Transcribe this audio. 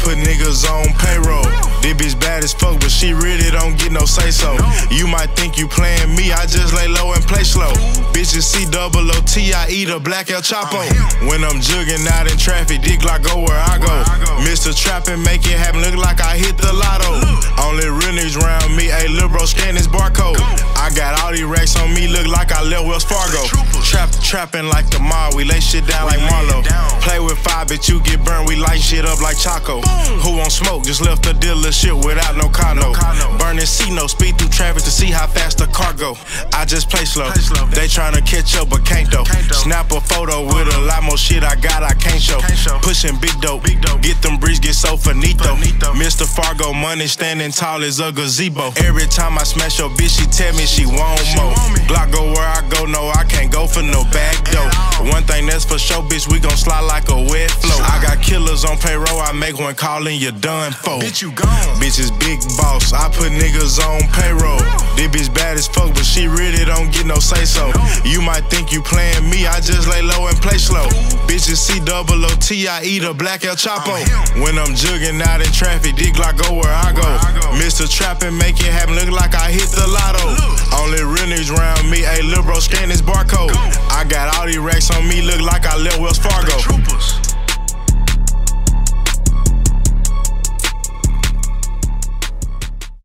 put niggas on payroll. This bitch bad as fuck, but she really don't get no say-so. You might think you playing me, I just lay low and play slow. Bitches C-double-O-T, I eat a black El Chapo. When I'm jugging out in traffic, dick like go where I go. Mr. Trappin', make it happen, look like I hit the lotto. Only real niggas round me, ayy, lil' bro, scan this barcode. I got all these racks on me, look like I left Wells Fargo. Trappin' like the mall, we lay shit down like Marlo. Play with fire, bitch, you get burned, we light shit up like Chaco. Who won't smoke, just left the dealer shit without no car no. Burning C-no, speed through traffic to see how fast the car go. I just play slow, they tryna catch up but can't though. Snap a photo with a lot more shit I got, I can't show. Pushing big dope, get them breeze, get so finito. Mr. Fargo, money standing tall as a gazebo. Every time I smash your bitch, she tell me she want more. Glock go where I go, no, I can't go for no back door. One thing that's for sure, bitch, we gon' slide like a wet flow. I got killers on payroll, I make one call and you're done for. Bitch, you gone. Bitch is big boss, I put niggas on payroll. This bitch bad as fuck, but she really don't get no say-so. You might think you playing me, I just lay low and play slow. Bitches C-double-O-T, I eat a black El Chapo. When I'm jugging out in traffic, dick like go where I go. Mr. Trappin', make it happen, look like I hit the lotto. Only real niggas round me, ayy, lil' bro, scan this barcode. I got all these racks on me, look like I left Wells Fargo.